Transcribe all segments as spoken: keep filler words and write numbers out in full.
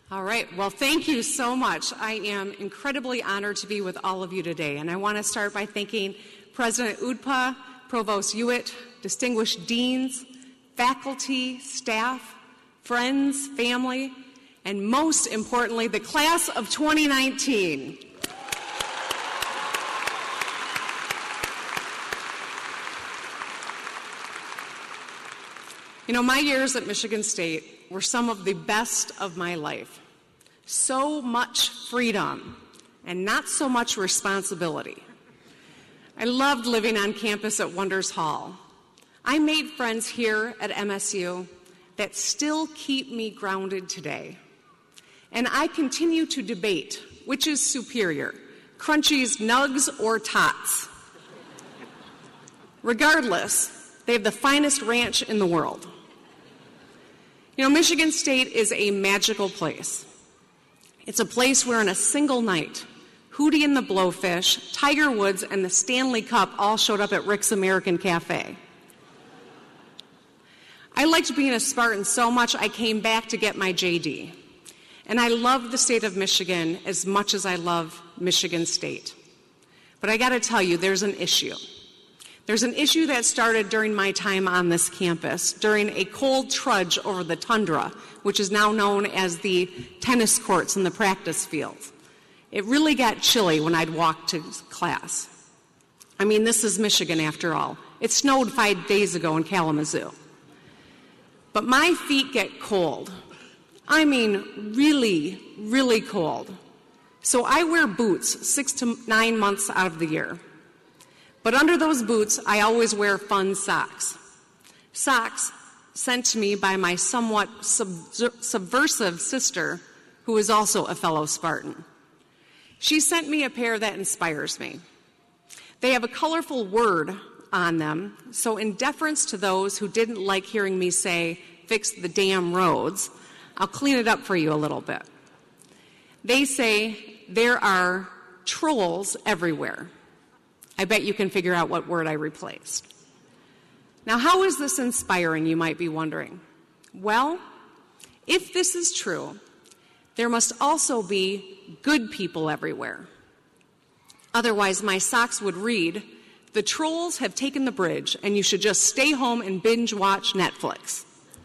All right. Well, thank you so much. I am incredibly honored to be with all of you today. And I want to start by thanking President U D P A, Provost Hewitt, distinguished deans, faculty, staff, friends, family, and most importantly, the class of twenty nineteen. You know, my years at Michigan State were some of the best of my life. So much freedom and not so much responsibility. I loved living on campus at Wonders Hall. I made friends here at M S U that still keep me grounded today. And I continue to debate which is superior, Crunchies, Nugs, or Tots. Regardless, they have the finest ranch in the world. You know, Michigan State is a magical place. It's a place where in a single night, Hootie and the Blowfish, Tiger Woods, and the Stanley Cup all showed up at Rick's American Cafe. I liked being a Spartan so much I came back to get my J D. And I love the state of Michigan as much as I love Michigan State. But I got to tell you, there's an issue. There's an issue that started during my time on this campus, during a cold trudge over the tundra, which is now known as the tennis courts and the practice fields. It really got chilly when I'd walk to class. I mean, this is Michigan after all. It snowed five days ago in Kalamazoo. But my feet get cold. I mean, really, really cold. So I wear boots six to nine months out of the year. But under those boots, I always wear fun socks. Socks sent to me by my somewhat sub- subversive sister, who is also a fellow Spartan. She sent me a pair that inspires me. They have a colorful word on them, so in deference to those who didn't like hearing me say, "Fix the damn roads," I'll clean it up for you a little bit. They say, "There are trolls everywhere." I bet you can figure out what word I replaced. Now, how is this inspiring, you might be wondering? Well, if this is true, there must also be good people everywhere. Otherwise, my socks would read, "The trolls have taken the bridge, and you should just stay home and binge watch Netflix."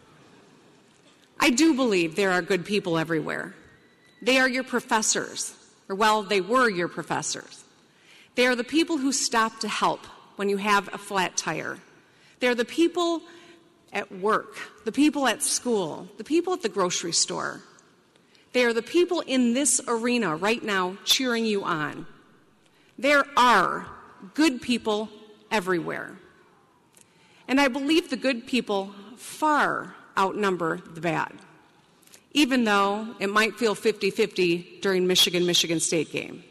I do believe there are good people everywhere. They are your professors, or well, they were your professors. They are the people who stop to help when you have a flat tire. They are the people at work, the people at school, the people at the grocery store. They are the people in this arena right now cheering you on. There are good people everywhere. And I believe the good people far outnumber the bad, even though it might feel fifty-fifty during Michigan-Michigan State game.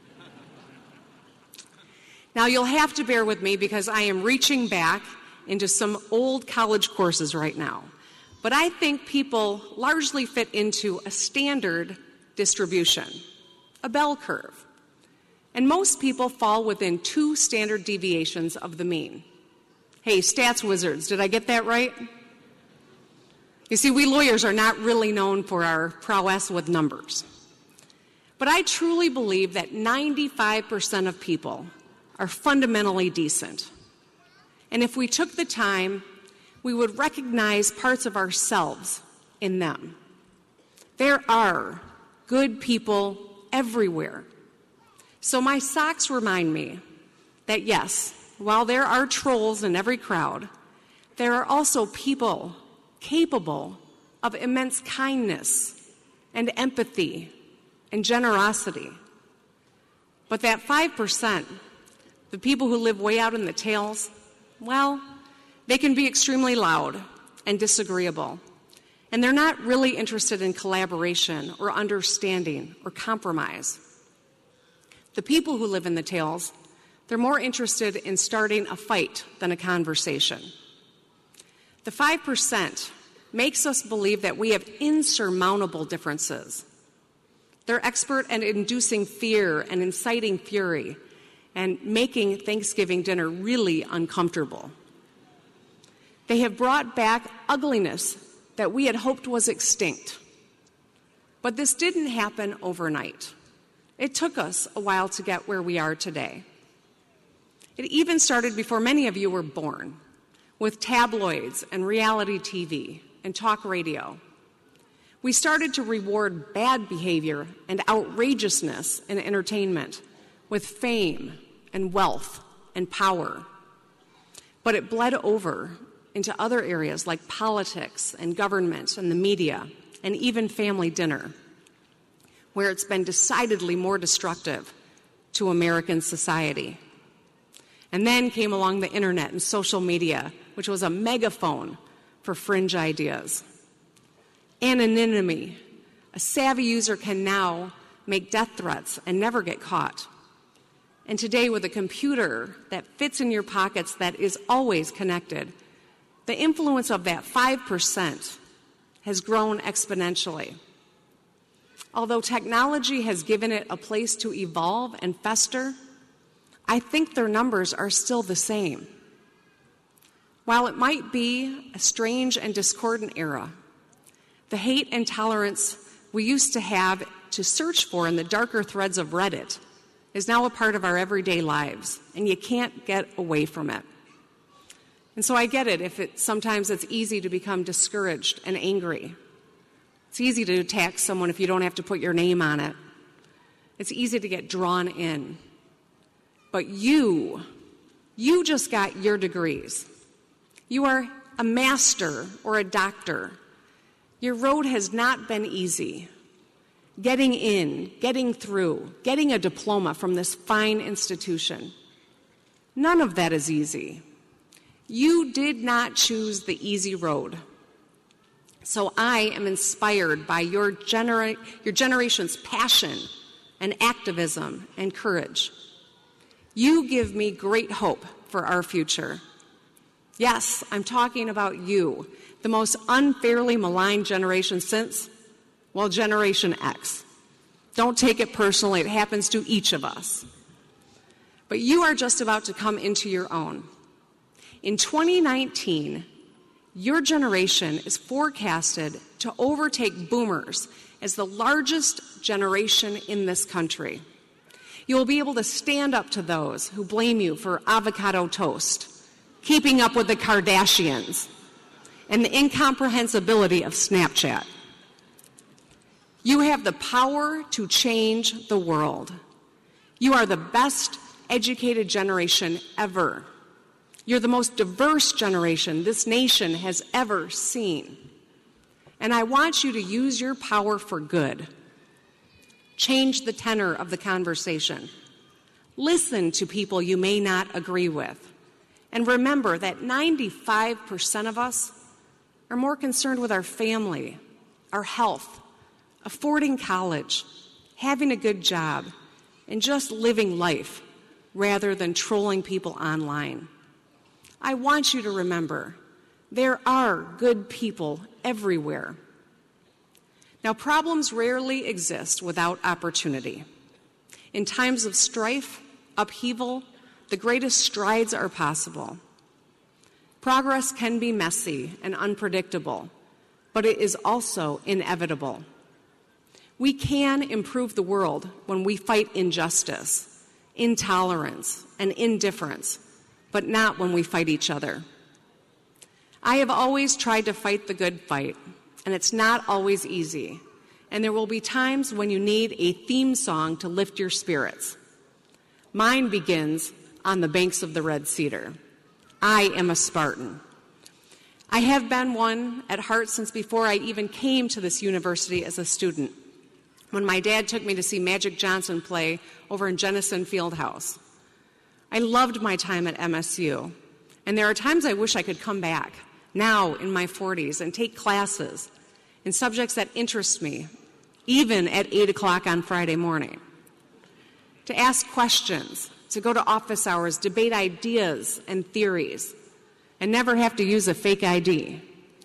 Now, you'll have to bear with me because I am reaching back into some old college courses right now. But I think people largely fit into a standard distribution, a bell curve. And most people fall within two standard deviations of the mean. Hey, stats wizards, did I get that right? You see, we lawyers are not really known for our prowess with numbers. But I truly believe that ninety-five percent of people are fundamentally decent. And if we took the time, we would recognize parts of ourselves in them. There are good people everywhere. So my socks remind me that yes, while there are trolls in every crowd, there are also people capable of immense kindness and empathy and generosity. But that five percent, the people who live way out in the tails, well, they can be extremely loud and disagreeable. And they're not really interested in collaboration or understanding or compromise. The people who live in the tails, they're more interested in starting a fight than a conversation. The five percent makes us believe that we have insurmountable differences. They're expert at inducing fear and inciting fury and making Thanksgiving dinner really uncomfortable. They have brought back ugliness that we had hoped was extinct. But this didn't happen overnight. It took us a while to get where we are today. It even started before many of you were born, with tabloids and reality T V and talk radio. We started to reward bad behavior and outrageousness in entertainment with fame and wealth and power. But it bled over into other areas like politics and government and the media and even family dinner, where it's been decidedly more destructive to American society. And then came along the internet and social media, which was a megaphone for fringe ideas. Anonymity. A savvy user can now make death threats and never get caught. And today, with a computer that fits in your pockets that is always connected, the influence of that five percent has grown exponentially. Although technology has given it a place to evolve and fester, I think their numbers are still the same. While it might be a strange and discordant era, the hate and tolerance we used to have to search for in the darker threads of Reddit is now a part of our everyday lives, and you can't get away from it. And so I get it if it sometimes it's easy to become discouraged and angry. It's easy to attack someone if you don't have to put your name on it. It's easy to get drawn in. But you, you just got your degrees. You are a master or a doctor. Your road has not been easy. Getting in, getting through, getting a diploma from this fine institution. None of that is easy. You did not choose the easy road. So I am inspired by your, genera- your generation's passion and activism and courage. You give me great hope for our future. Yes, I'm talking about you, the most unfairly maligned generation since, well, Generation X. Don't take it personally. It happens to each of us. But you are just about to come into your own. In twenty nineteen, your generation is forecasted to overtake boomers as the largest generation in this country. You will be able to stand up to those who blame you for avocado toast, keeping up with the Kardashians, and the incomprehensibility of Snapchat. You have the power to change the world. You are the best educated generation ever. You're the most diverse generation this nation has ever seen. And I want you to use your power for good. Change the tenor of the conversation. Listen to people you may not agree with. And remember that ninety-five percent of us are more concerned with our family, our health, affording college, having a good job, and just living life rather than trolling people online. I want you to remember there are good people everywhere. Now, problems rarely exist without opportunity. In times of strife, upheaval, the greatest strides are possible. Progress can be messy and unpredictable, but it is also inevitable. We can improve the world when we fight injustice, intolerance, and indifference, but not when we fight each other. I have always tried to fight the good fight, and it's not always easy. And there will be times when you need a theme song to lift your spirits. Mine begins on the banks of the Red Cedar. I am a Spartan. I have been one at heart since before I even came to this university as a student, when my dad took me to see Magic Johnson play over in Jennison Fieldhouse. I loved my time at M S U, and there are times I wish I could come back, now in my forties, and take classes in subjects that interest me, even at eight o'clock on Friday morning. To ask questions, to go to office hours, debate ideas and theories, and never have to use a fake I D.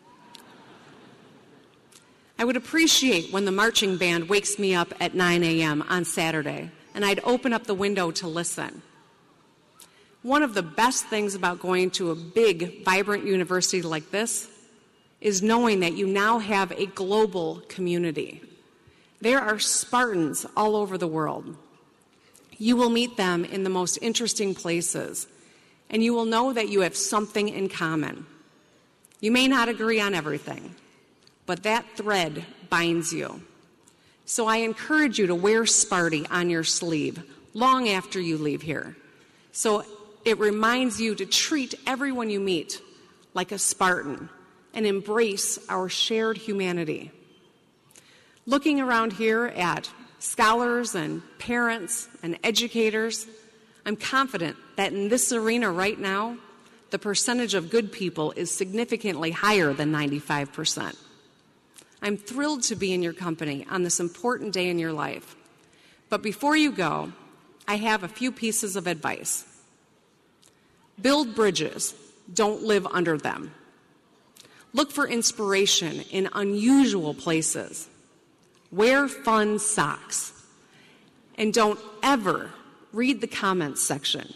I would appreciate when the marching band wakes me up at nine a.m. on Saturday, and I'd open up the window to listen. One of the best things about going to a big, vibrant university like this is knowing that you now have a global community. There are Spartans all over the world. You will meet them in the most interesting places, and you will know that you have something in common. You may not agree on everything, but that thread binds you. So I encourage you to wear Sparty on your sleeve long after you leave here. So it reminds you to treat everyone you meet like a Spartan and embrace our shared humanity. Looking around here at scholars and parents and educators, I'm confident that in this arena right now, the percentage of good people is significantly higher than ninety-five percent. I'm thrilled to be in your company on this important day in your life. But before you go, I have a few pieces of advice. Build bridges, don't live under them. Look for inspiration in unusual places. Wear fun socks. And don't ever read the comments section.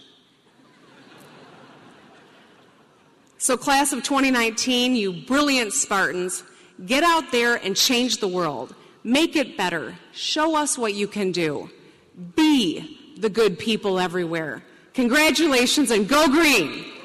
So class of twenty nineteen, you brilliant Spartans, get out there and change the world. Make it better. Show us what you can do. Be the good people everywhere. Congratulations and go green!